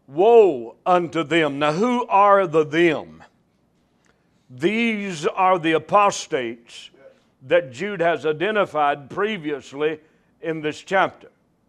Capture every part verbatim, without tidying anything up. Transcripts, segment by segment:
Woe unto them. Now, who are the them? These are the apostates that Jude has identified previously in this chapter.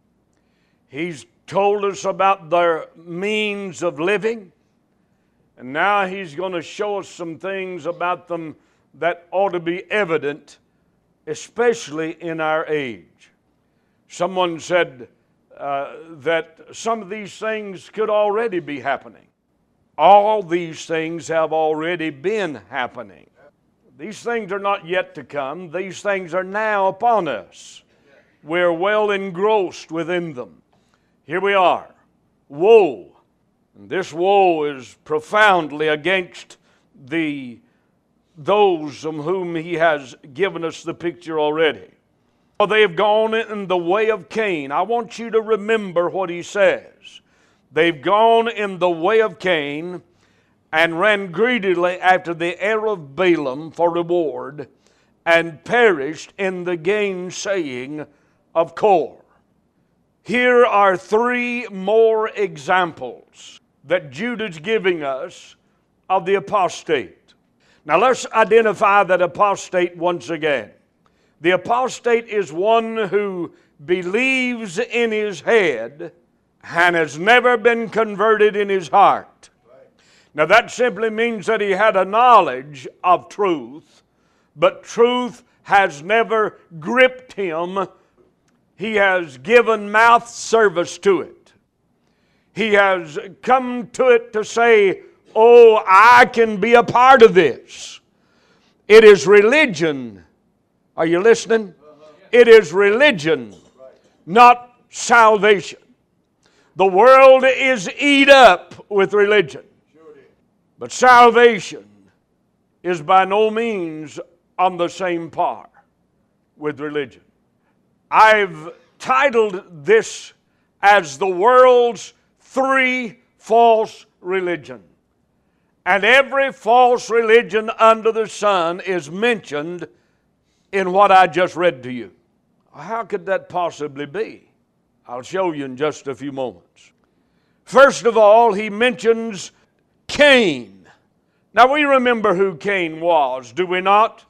He's told us about their means of living, and now he's going to show us some things about them that ought to be evident, especially in our age. Someone said uh, that some of these things could already be happening. All these things have already been happening. These things are not yet to come. These things are now upon us. We're well engrossed within them. Here we are. Woe. And this woe is profoundly against the those of whom he has given us the picture already. For they have gone in the way of Cain. I want you to remember what he says. They've gone in the way of Cain and ran greedily after the heir of Balaam for reward, and perished in the gainsaying of Kor. Here are three more examples that Jude is giving us of the apostate. Now let's identify that apostate once again. The apostate is one who believes in his head and has never been converted in his heart. Now that simply means that he had a knowledge of truth, but truth has never gripped him. He has given mouth service to it. He has come to it to say, oh, I can be a part of this. It is religion. Are you listening? It is religion, not salvation. The world is eat up with religion. But salvation is by no means on the same par with religion. I've titled this as the world's three false religions. And every false religion under the sun is mentioned in what I just read to you. How could that possibly be? I'll show you in just a few moments. First of all, he mentions Cain. Now we remember who Cain was, do we not?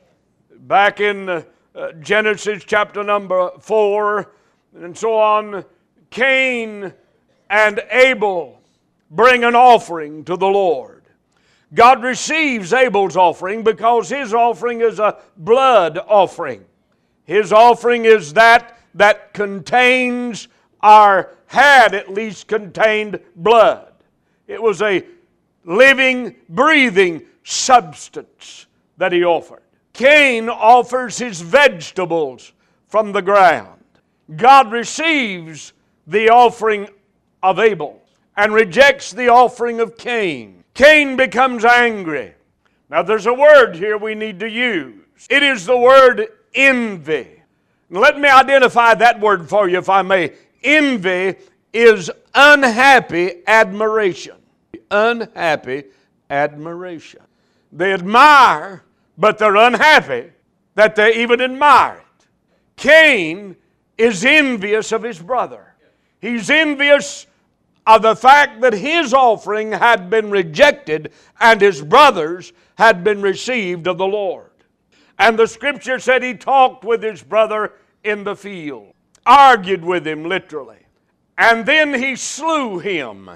Back in uh, Genesis chapter number four and so on, Cain and Abel bring an offering to the Lord. God receives Abel's offering because his offering is a blood offering. His offering is that that contains, or had at least contained, blood. It was a living, breathing substance that he offered. Cain offers his vegetables from the ground. God receives the offering of Abel and rejects the offering of Cain. Cain becomes angry. Now there's a word here we need to use. It is the word envy. Let me identify that word for you if I may. Envy is unhappy admiration. Unhappy admiration. They admire, but they're unhappy that they even admire it. Cain is envious of his brother. He's envious of the fact that his offering had been rejected and his brother's had been received of the Lord. And the Scripture said he talked with his brother in the field, argued with him literally, and then he slew him.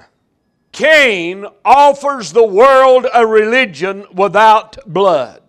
Cain offers the world a religion without blood.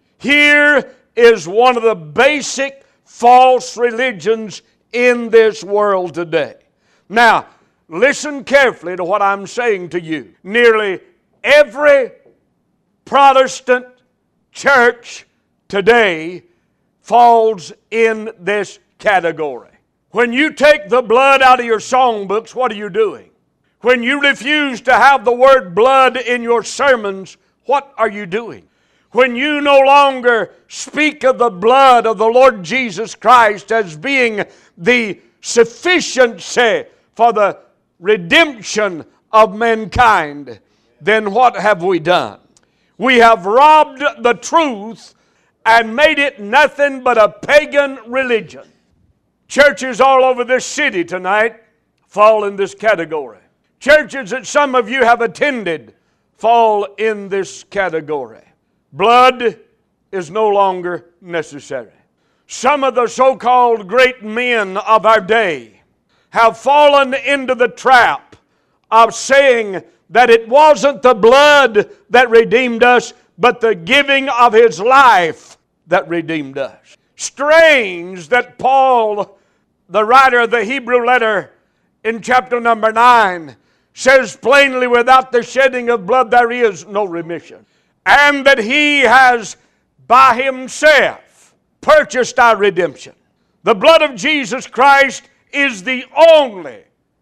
Here is one of the basic false religions in this world today. Now, listen carefully to what I'm saying to you. Nearly every Protestant church today falls in this category. When you take the blood out of your songbooks, what are you doing? When you refuse to have the word blood in your sermons, what are you doing? When you no longer speak of the blood of the Lord Jesus Christ as being the sufficiency for the redemption of mankind, then what have we done? We have robbed the truth and made it nothing but a pagan religion. Churches all over this city tonight fall in this category. Churches that some of you have attended fall in this category. Blood is no longer necessary. Some of the so-called great men of our day have fallen into the trap of saying that it wasn't the blood that redeemed us, but the giving of His life that redeemed us. Strange that Paul, the writer of the Hebrew letter in chapter number nine, says plainly, without the shedding of blood there is no remission. And that He has by Himself purchased our redemption. The blood of Jesus Christ is the only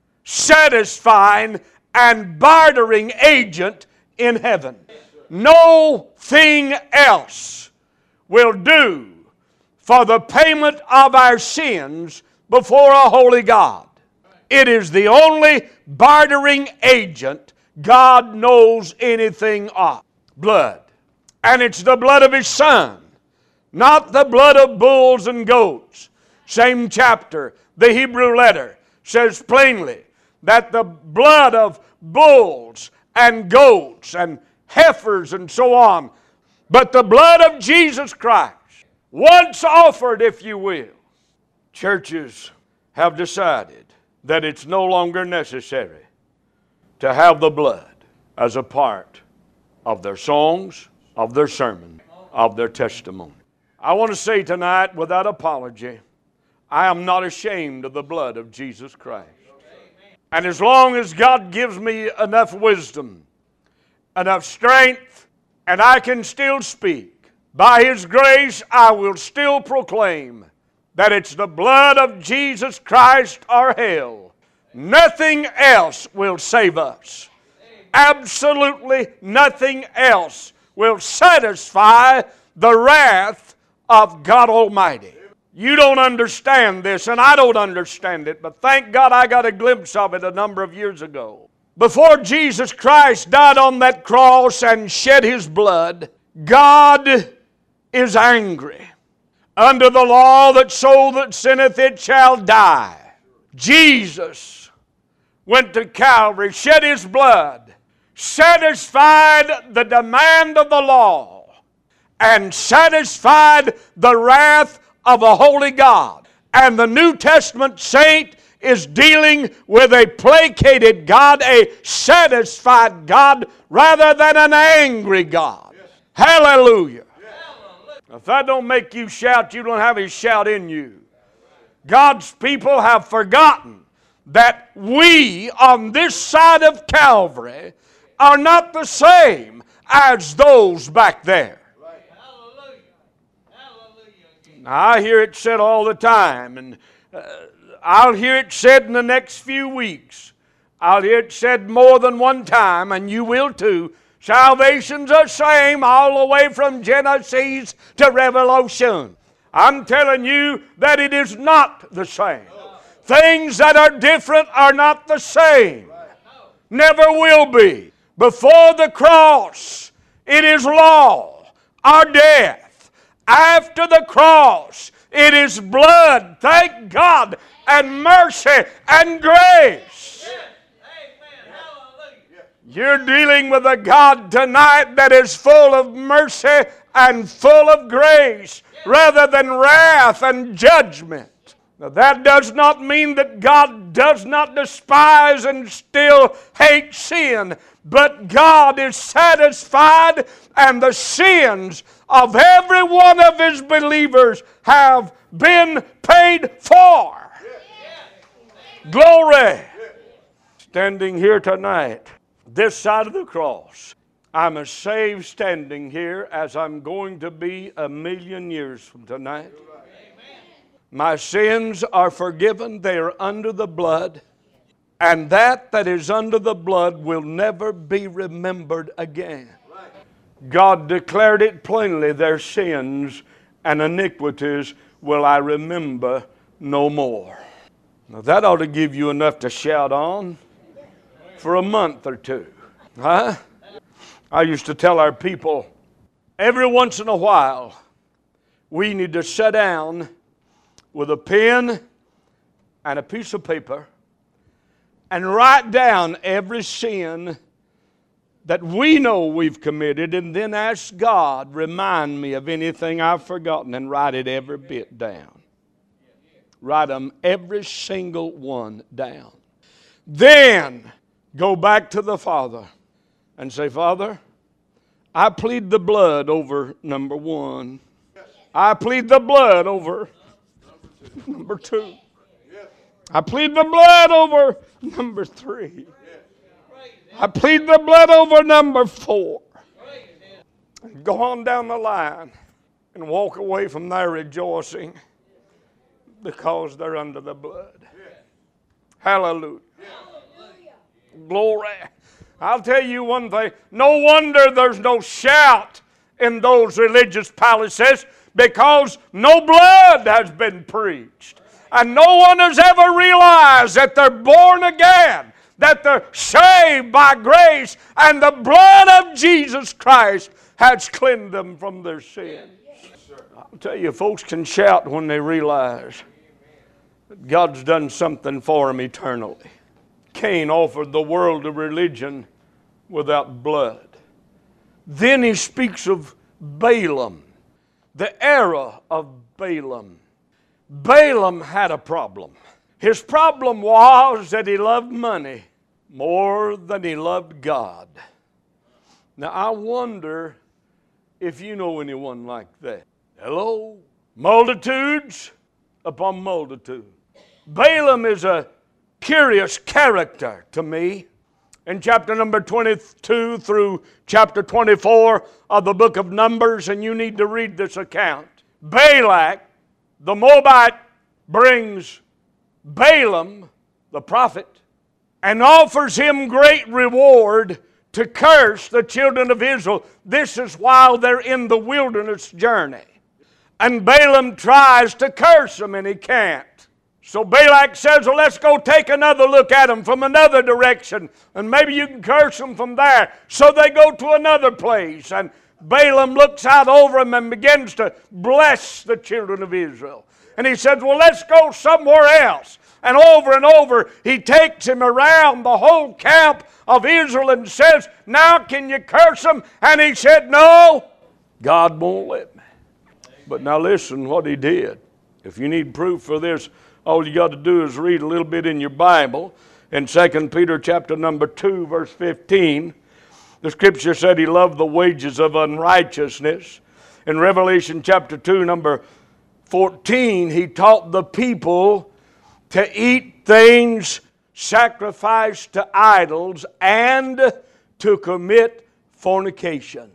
satisfying and bartering agent in heaven. No thing else will do for the payment of our sins before a holy God. It is the only bartering agent God knows anything of. Blood. And it's the blood of His Son, not the blood of bulls and goats. Same chapter, the Hebrew letter says plainly that the blood of bulls and goats and heifers and so on, but the blood of Jesus Christ, once offered, if you will, churches have decided that it's no longer necessary to have the blood as a part of their songs, of their sermon, of their testimony. I want to say tonight, without apology, I am not ashamed of the blood of Jesus Christ. And as long as God gives me enough wisdom, enough strength, and I can still speak, by His grace I will still proclaim that it's the blood of Jesus Christ or hell. Nothing else will save us. Absolutely nothing else will satisfy the wrath of God Almighty. You don't understand this, and I don't understand it, but thank God I got a glimpse of it a number of years ago. Before Jesus Christ died on that cross and shed His blood, God is angry. Under the law, that soul that sinneth it shall die. Jesus went to Calvary, shed His blood, satisfied the demand of the law, and satisfied the wrath of a holy God. And the New Testament saint is dealing with a placated God, a satisfied God, rather than an angry God. Yes. Hallelujah. Yes. If that don't make you shout, you don't have His shout in you. God's people have forgotten that we on this side of Calvary are not the same as those back there. Now, I hear it said all the time, and uh, I'll hear it said in the next few weeks. I'll hear it said more than one time, and you will too. Salvation's the same all the way from Genesis to Revelation. I'm telling you that it is not the same. Things that are different are not the same. Never will be. Before the cross, it is law or death. After the cross, it is blood, thank God, and mercy and grace. You're dealing with a God tonight that is full of mercy and full of grace rather than wrath and judgment. Now, that does not mean that God does not despise and still hate sin, but God is satisfied, and the sins of every one of His believers have been paid for. Glory. Standing here tonight, this side of the cross, I'm as saved standing here as I'm going to be a million years from tonight. My sins are forgiven. They are under the blood. And that that is under the blood will never be remembered again. God declared it plainly, their sins and iniquities will I remember no more. Now that ought to give you enough to shout on for a month or two. Huh? I used to tell our people, every once in a while, we need to sit down with a pen and a piece of paper and write down every sin that we know we've committed, and then ask God, remind me of anything I've forgotten, and write it every bit down. Write them every single one down. Then go back to the Father and say, Father, I plead the blood over number one. I plead the blood over number two. I plead the blood over number three. I plead the blood over number four. Go on down the line and walk away from there rejoicing because they're under the blood. Hallelujah. Glory. I'll tell you one thing. No wonder there's no shout in those religious palaces, because no blood has been preached. And no one has ever realized that they're born again, that they're saved by grace, and the blood of Jesus Christ has cleansed them from their sins. I'll tell you, folks can shout when they realize that God's done something for them eternally. Cain offered the world a religion without blood. Then he speaks of Balaam, the era of Balaam. Balaam had a problem. His problem was that he loved money more than he loved God. Now I wonder if you know anyone like that. Hello? Multitudes upon multitude. Balaam is a curious character to me. In chapter number twenty-two through chapter twenty-four of the book of Numbers, and you need to read this account. Balak, the Moabite, brings Balaam, the prophet, and offers him great reward to curse the children of Israel. This is while they're in the wilderness journey. And Balaam tries to curse them, and he can't. So Balak says, well, let's go take another look at them from another direction, and maybe you can curse them from there. So they go to another place, and Balaam looks out over them and begins to bless the children of Israel. And he says, well, let's go somewhere else. And over and over, he takes him around the whole camp of Israel and says, now can you curse them? And he said, no, God won't let me. But now listen what he did. If you need proof for this, all you got to do is read a little bit in your Bible. In Second Peter chapter number two, verse fifteen, the scripture said he loved the wages of unrighteousness. In Revelation chapter two, number fourteen, he taught the people to eat things sacrificed to idols and to commit fornication.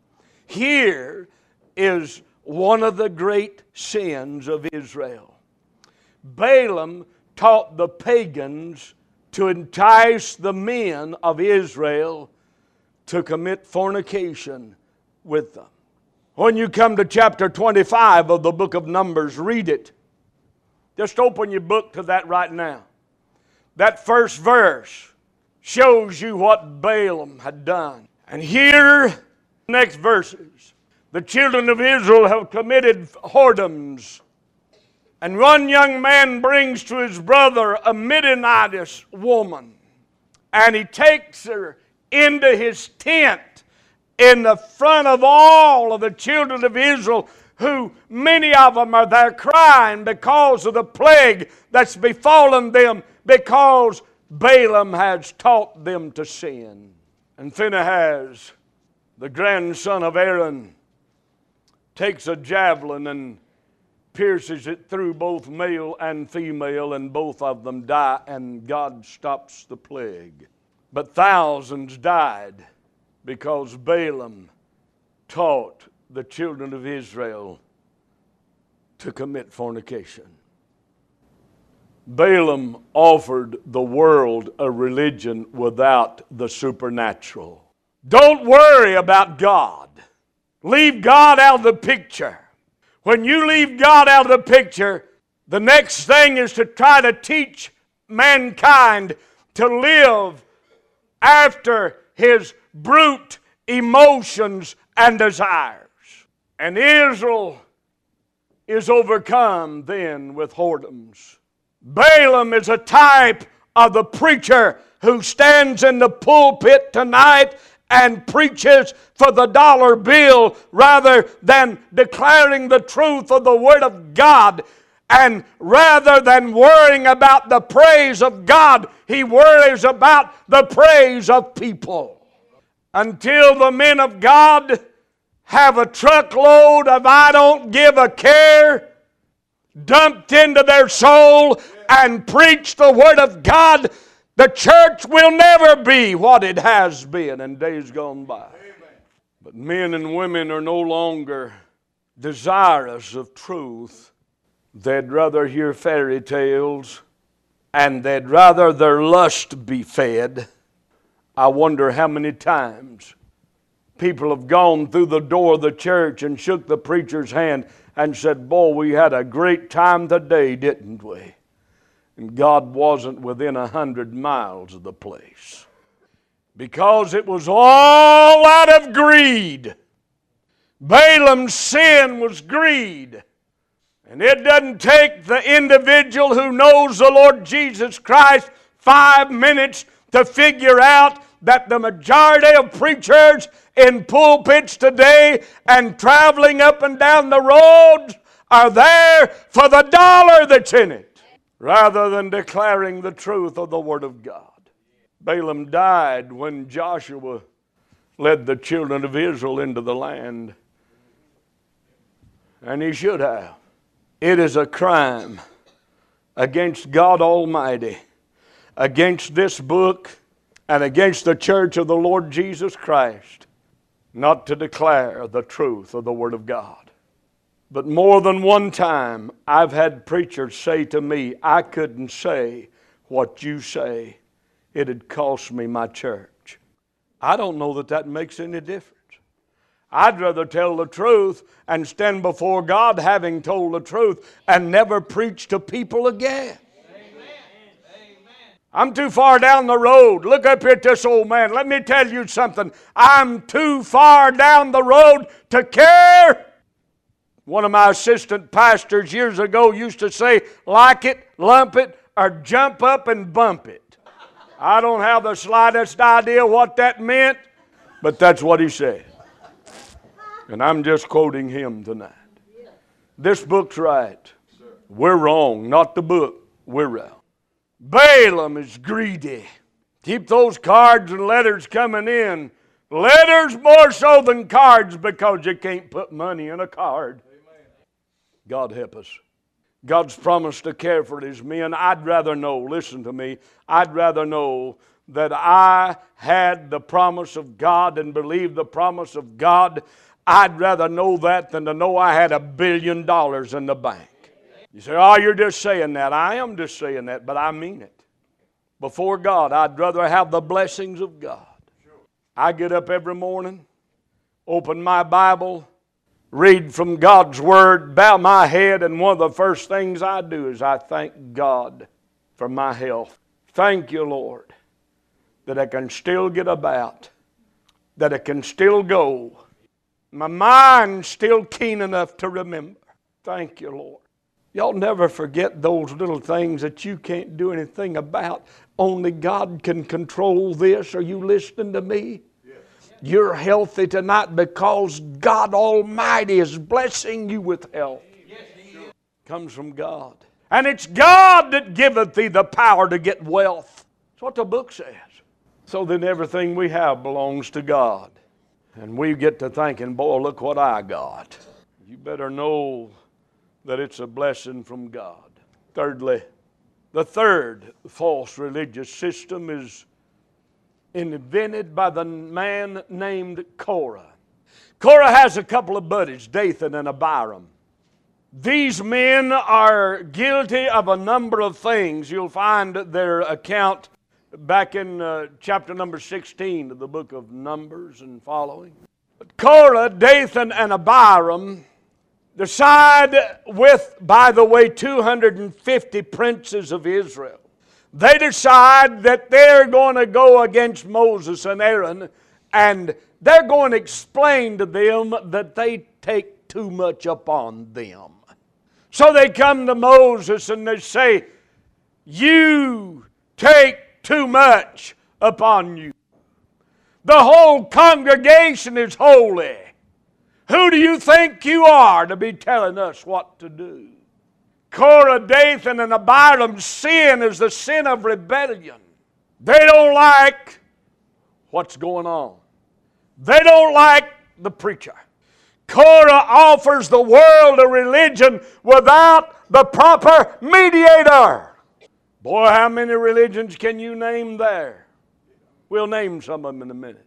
Here is one of the great sins of Israel. Balaam taught the pagans to entice the men of Israel to commit fornication with them. When you come to chapter twenty-five of the book of Numbers, read it. Just open your book to that right now. That first verse shows you what Balaam had done. And here, next verses, the children of Israel have committed whoredoms. And one young man brings to his brother a Midianitess woman, and he takes her into his tent in the front of all of the children of Israel, who many of them are there crying because of the plague that's befallen them, because Balaam has taught them to sin. And Phinehas, the grandson of Aaron, takes a javelin and pierces it through both male and female, and both of them die, and God stops the plague. But thousands died because Balaam taught the children of Israel to commit fornication. Balaam offered the world a religion without the supernatural. Don't worry about God. Leave God out of the picture. When you leave God out of the picture, the next thing is to try to teach mankind to live after his brute emotions and desires. And Israel is overcome then with whoredoms. Balaam is a type of the preacher who stands in the pulpit tonight and preaches for the dollar bill rather than declaring the truth of the Word of God. And rather than worrying about the praise of God, he worries about the praise of people. Until the men of God have a truckload of I don't give a care dumped into their soul and preach the Word of God, the church will never be what it has been in days gone by. But men and women are no longer desirous of truth. They'd rather hear fairy tales, and they'd rather their lust be fed. I wonder how many times people have gone through the door of the church and shook the preacher's hand and said, "Boy, we had a great time today, didn't we?" And God wasn't within a hundred miles of the place. Because it was all out of greed. Balaam's sin was greed. And it doesn't take the individual who knows the Lord Jesus Christ five minutes to figure out that the majority of preachers in pulpits today and traveling up and down the roads are there for the dollar that's in it, rather than declaring the truth of the Word of God. Balaam died when Joshua led the children of Israel into the land. And he should have. It is a crime against God Almighty, against this book, and against the church of the Lord Jesus Christ, not to declare the truth of the Word of God. But more than one time, I've had preachers say to me, "I couldn't say what you say. It'd cost me my church." I don't know that that makes any difference. I'd rather tell the truth and stand before God having told the truth and never preach to people again. I'm too far down the road. Look up here at this old man. Let me tell you something. I'm too far down the road to care. One of my assistant pastors years ago used to say, "Like it, lump it, or jump up and bump it." I don't have the slightest idea what that meant, but that's what he said. And I'm just quoting him tonight. This book's right. We're wrong. Not the book. We're wrong. Balaam is greedy. Keep those cards and letters coming in. Letters more so than cards, because you can't put money in a card. God help us. God's promised to care for His men. I'd rather know, listen to me, I'd rather know that I had the promise of God and believed the promise of God. I'd rather know that than to know I had a billion dollars in the bank. You say, "Oh, you're just saying that." I am just saying that, but I mean it. Before God, I'd rather have the blessings of God. I get up every morning, open my Bible, read from God's Word, bow my head, and one of the first things I do is I thank God for my health. Thank you, Lord, that I can still get about, that I can still go. My mind's still keen enough to remember. Thank you, Lord. Y'all never forget those little things that you can't do anything about. Only God can control this. Are you listening to me? Yes. You're healthy tonight because God Almighty is blessing you with health. Yes, it comes from God. And it's God that giveth thee the power to get wealth. That's what the book says. So then everything we have belongs to God. And we get to thinking, "Boy, look what I got." You better know that it's a blessing from God. Thirdly, the third false religious system is invented by the man named Korah. Korah has a couple of buddies, Dathan and Abiram. These men are guilty of a number of things. You'll find their account back in uh, chapter number sixteen of the book of Numbers and following. But Korah, Dathan, and Abiram decide with, by the way, two hundred fifty princes of Israel. They decide that they're going to go against Moses and Aaron, and they're going to explain to them that they take too much upon them. So they come to Moses and they say, "You take too much upon you. The whole congregation is holy. Who do you think you are to be telling us what to do? Korah, Dathan, and Abiram's sin is the sin of rebellion. They don't like what's going on. They don't like the preacher. Korah offers the world a religion without the proper mediator. Boy, how many religions can you name there? We'll name some of them in a minute.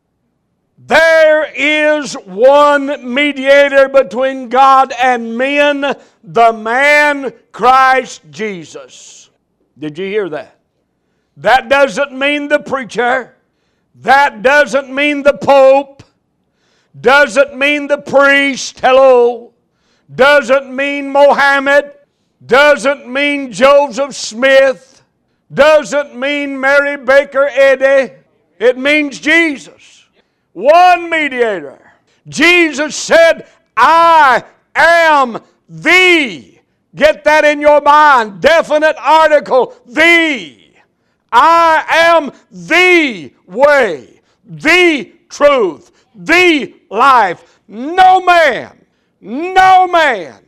There is one mediator between God and men, the man Christ Jesus. Did you hear that? That doesn't mean the preacher. That doesn't mean the Pope. Doesn't mean the priest. Hello. Doesn't mean Mohammed. Doesn't mean Joseph Smith. Doesn't mean Mary Baker Eddy. It means Jesus. One mediator. Jesus said, I am the. Get that in your mind. Definite article. The. I am the way, the truth, the life. No man, no man,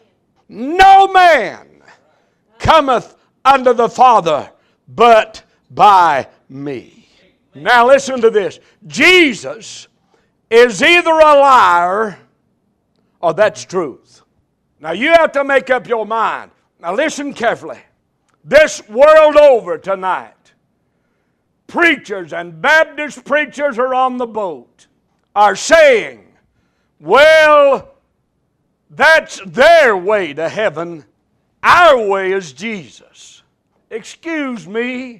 no man cometh unto the Father but by me. Now listen to this. Jesus is either a liar or that's truth. Now you have to make up your mind. Now listen carefully. This world over tonight, preachers and Baptist preachers are on the boat, are saying, well, that's their way to heaven. Our way is Jesus. Excuse me.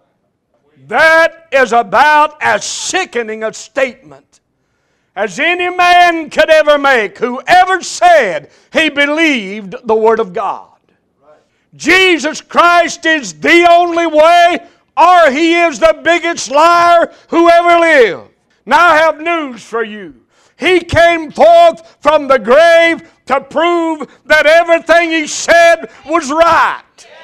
That is about as sickening a statement as any man could ever make who ever said he believed the Word of God. Jesus Christ is the only way, or He is the biggest liar who ever lived. Now I have news for you. He came forth from the grave to prove that everything He said was right.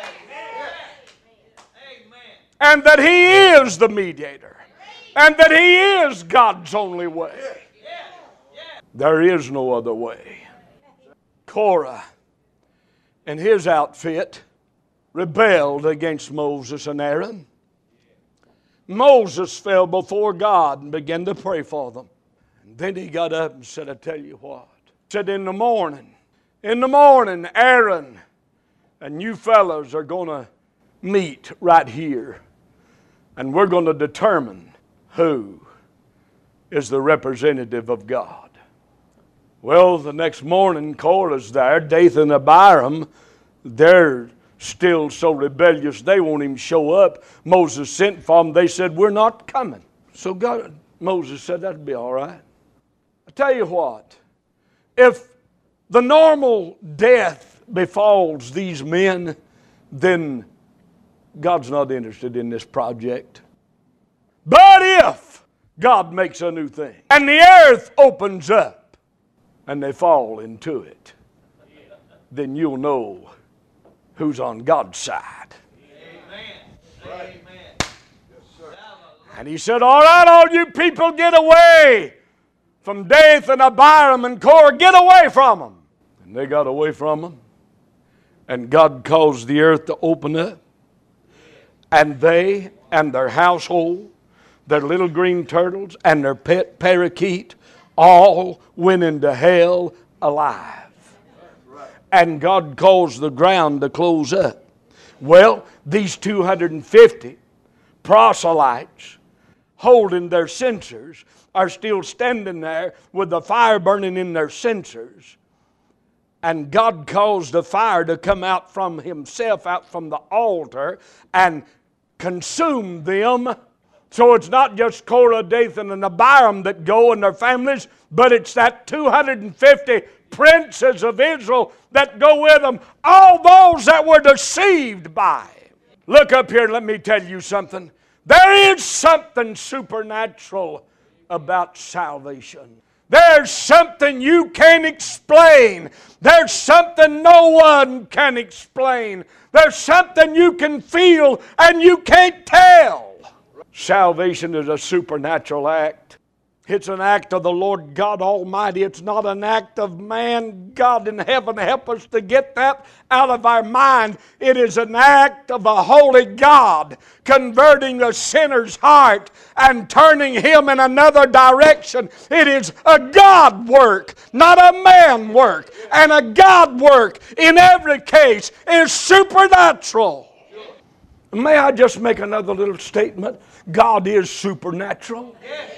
And that He is the mediator. And that He is God's only way. There is no other way. Korah and his outfit rebelled against Moses and Aaron. Moses fell before God and began to pray for them. And then he got up and said, I tell you what. He said, in the morning, in the morning, Aaron and you fellows are going to meet right here. And we're going to determine who is the representative of God. Well, the next morning, Korah's there. Dathan and Abiram, they're still so rebellious they won't even show up. Moses sent for them. They said, we're not coming. So God, Moses said, that'd be all right. I tell you what, if the normal death befalls these men, then God's not interested in this project. But if God makes a new thing and the earth opens up and they fall into it, then you'll know who's on God's side. Amen. Amen. And he said, all right, all you people, get away from Dathan and Abiram and Korah. Get away from them. And they got away from them. And God caused the earth to open up. And they and their household, their little green turtles and their pet parakeet, all went into hell alive. And God caused the ground to close up. Well, these two hundred fifty proselytes holding their censers are still standing there with the fire burning in their censers. And God caused the fire to come out from Himself, out from the altar, and consume them. So it's not just Korah, Dathan, and Abiram that go and their families, but it's that two hundred fifty princes of Israel that go with them. All those that were deceived by Him. Look up here and let me tell you something. There is something supernatural about salvation. There's something you can't explain. There's something no one can explain. There's something you can feel and you can't tell. Salvation is a supernatural act. It's an act of the Lord God Almighty. It's not an act of man. God in heaven, help us to get that out of our mind. It is an act of a holy God converting a sinner's heart and turning him in another direction. It is a God work, not a man work. And a God work in every case is supernatural. May I just make another little statement? God is supernatural.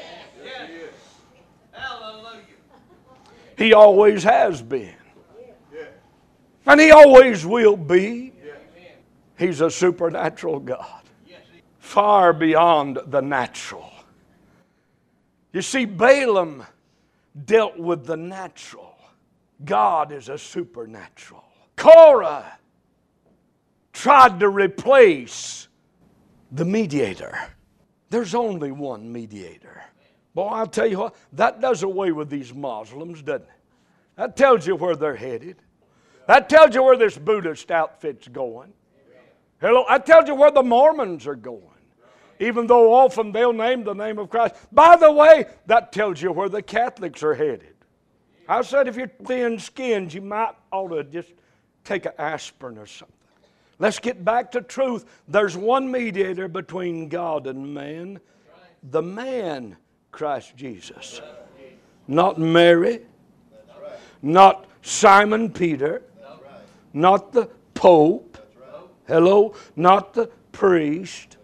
He always has been. And He always will be. He's a supernatural God. Far beyond the natural. You see, Balaam dealt with the natural. God is a supernatural. Korah tried to replace the mediator. There's only one mediator. Boy, I'll tell you what, that does away with these Muslims, doesn't it? That tells you where they're headed. That tells you where this Buddhist outfit's going. Hello, that tells you where the Mormons are going. Even though often they'll name the name of Christ. By the way, that tells you where the Catholics are headed. I said if you're thin-skinned, you might ought to just take an aspirin or something. Let's get back to truth. There's one mediator between God and man. The man, Christ Jesus. Not Mary. Not Simon Peter. Not the Pope. Hello? Not the priest.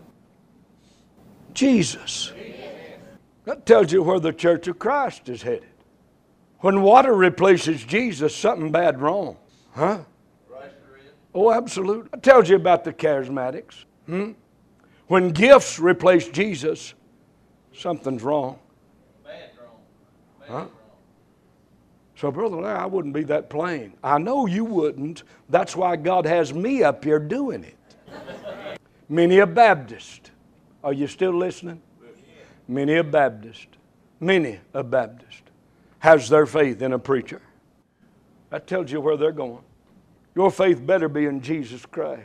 Jesus. That tells you where the Church of Christ is headed. When water replaces Jesus, something bad wrong. Huh? Oh, absolutely. That tells you about the charismatics. Hmm? When gifts replace Jesus, something's wrong. Bad's wrong. Bad's huh? wrong. So, Brother Larry, I wouldn't be that plain. I know you wouldn't. That's why God has me up here doing it. Many a Baptist. Are you still listening? Many a Baptist. Many a Baptist has their faith in a preacher. That tells you where they're going. Your faith better be in Jesus Christ.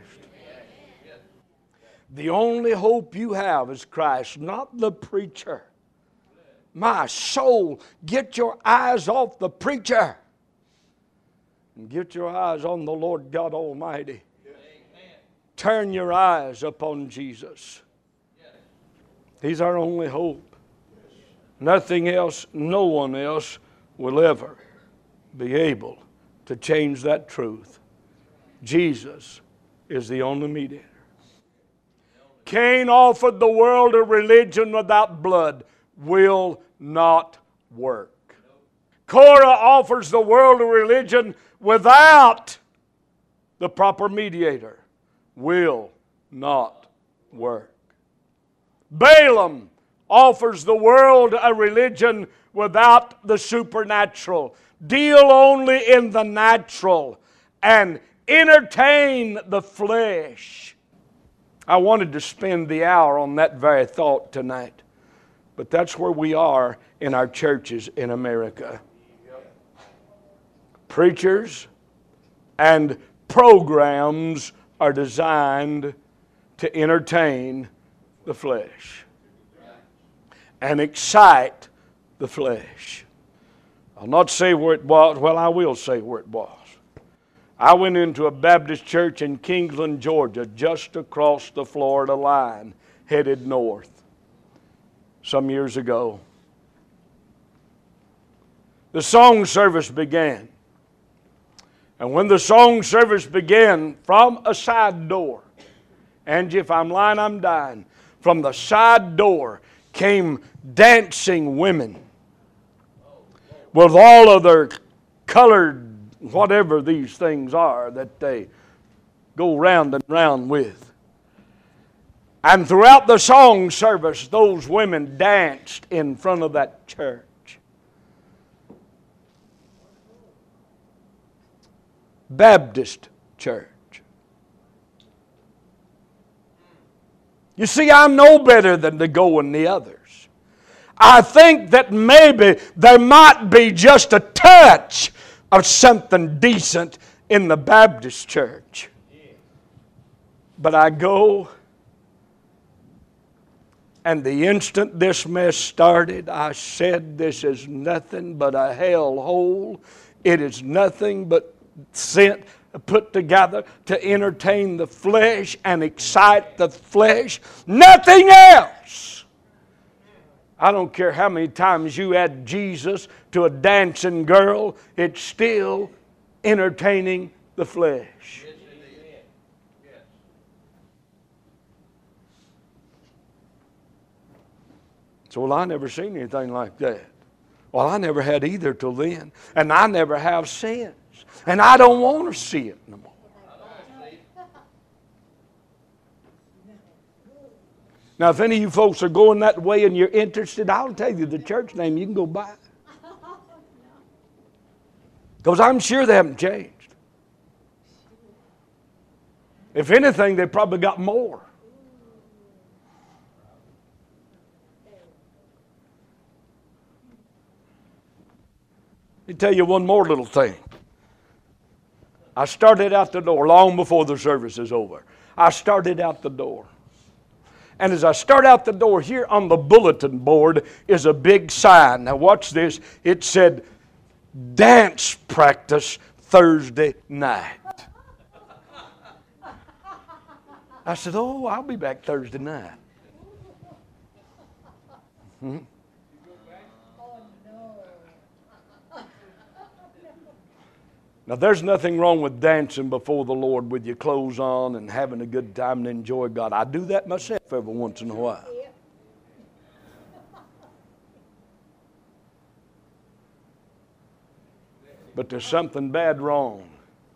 The only hope you have is Christ, not the preacher. My soul, get your eyes off the preacher and get your eyes on the Lord God Almighty. Turn your eyes upon Jesus. He's our only hope. Nothing else, no one else will ever be able to change that truth. Jesus is the only mediator. Cain offered the world a religion without blood. Will not work. Korah offers the world a religion without the proper mediator. Will not work. Balaam offers the world a religion without the supernatural. Deal only in the natural and entertain the flesh. I wanted to spend the hour on that very thought tonight, but that's where we are in our churches in America. Preachers and programs are designed to entertain the flesh and excite the flesh. I'll not say where it was. Well, I will say where it was. I went into a Baptist church in Kingsland, Georgia, just across the Florida line, headed north, some years ago. The song service began. And when the song service began, from a side door, Angie, if I'm lying, I'm dying, from the side door came dancing women with all of their colored whatever these things are that they go round and round with. And throughout the song service, those women danced in front of that church. Baptist church. You see, I know better than to go in the others. I think that maybe there might be just a touch of something decent in the Baptist church. But I go, and the instant this mess started, I said, this is nothing but a hellhole. It is nothing but sent, put together to entertain the flesh and excite the flesh. Nothing else. I don't care how many times you add Jesus to a dancing girl, it's still entertaining the flesh. So, well, I never seen anything like that. Well, I never had either till then. And I never have since. And I don't want to see it no more. Now, if any of you folks are going that way and you're interested, I'll tell you the church name. You can go buy it. Because I'm sure they haven't changed. If anything, they probably got more. Let me tell you one more little thing. I started out the door long before the service is over. I started out the door. And as I start out the door, here on the bulletin board is a big sign. Now watch this. It said, dance practice Thursday night. I said, oh, I'll be back Thursday night. Hmm? Now, there's nothing wrong with dancing before the Lord with your clothes on and having a good time and enjoy God. I do that myself every once in a while. But there's something bad wrong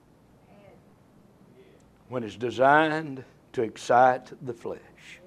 when it's designed to excite the flesh.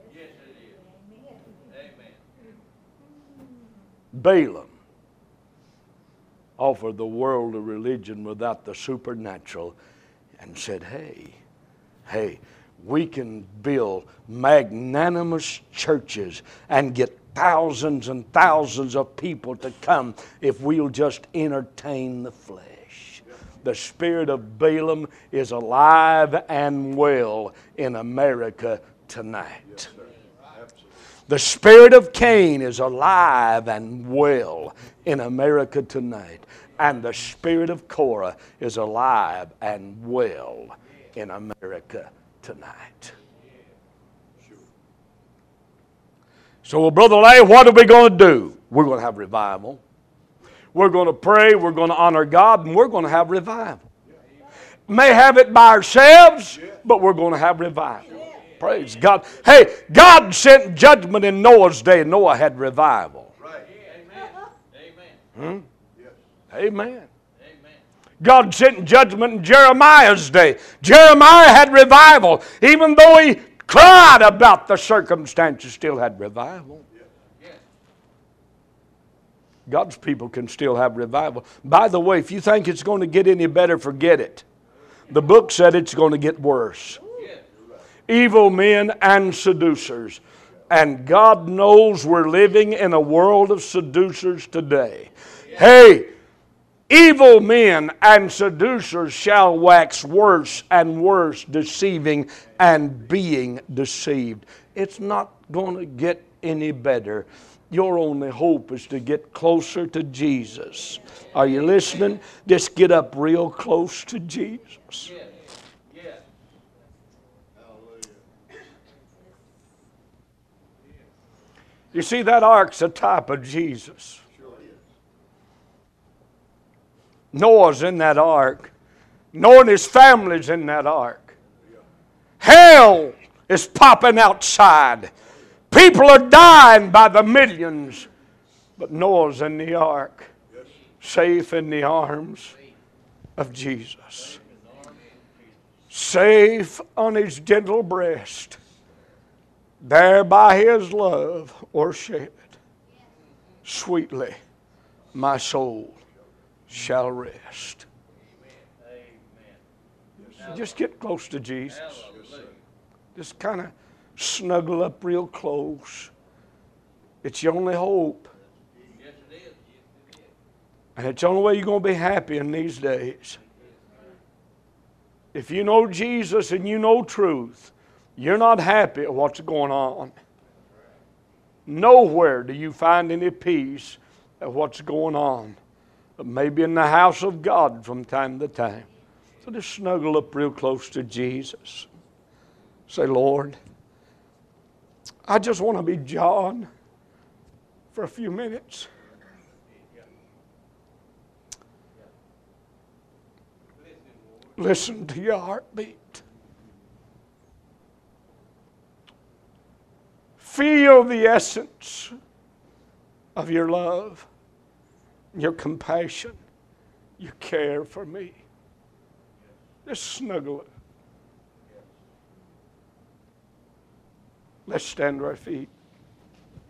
Balaam offered the world a religion without the supernatural and said, hey, hey, we can build magnanimous churches and get thousands and thousands of people to come if we'll just entertain the flesh. The spirit of Balaam is alive and well in America tonight. The spirit of Cain is alive and well in America tonight. And the spirit of Korah is alive and well in America tonight. So, well, Brother Lay, what are we going to do? We're going to have revival. We're going to pray. We're going to honor God. And we're going to have revival. May have it by ourselves, but we're going to have revival. Praise God. Hey, God sent judgment in Noah's day. Noah had revival. Right. Hmm? Amen. God sent judgment in Jeremiah's day. Jeremiah had revival. Even though he cried about the circumstances, still had revival. God's people can still have revival. By the way, if you think it's going to get any better, forget it. The book said it's going to get worse. Evil men and seducers. And God knows we're living in a world of seducers today. Hey, evil men and seducers shall wax worse and worse, deceiving and being deceived. It's not going to get any better. Your only hope is to get closer to Jesus. Are you listening? Just get up real close to Jesus. You see, that ark's a type of Jesus. Noah's in that ark. Noah and his family's in that ark. Hell is popping outside. People are dying by the millions. But Noah's in the ark, safe in the arms of Jesus. Safe on his gentle breast. There by his love o'ershed, sweetly my soul shall rest. So just get close to Jesus. Just kind of snuggle up real close. It's your only hope. And it's the only way you're going to be happy in these days. If you know Jesus and you know truth, you're not happy at what's going on. Nowhere do you find any peace at what's going on. But maybe in the house of God from time to time. So just snuggle up real close to Jesus. Say, Lord, I just want to be John for a few minutes. Listen to your heartbeat. Feel the essence of your love, your compassion, your care for me. Just snuggle it. Let's stand to our feet.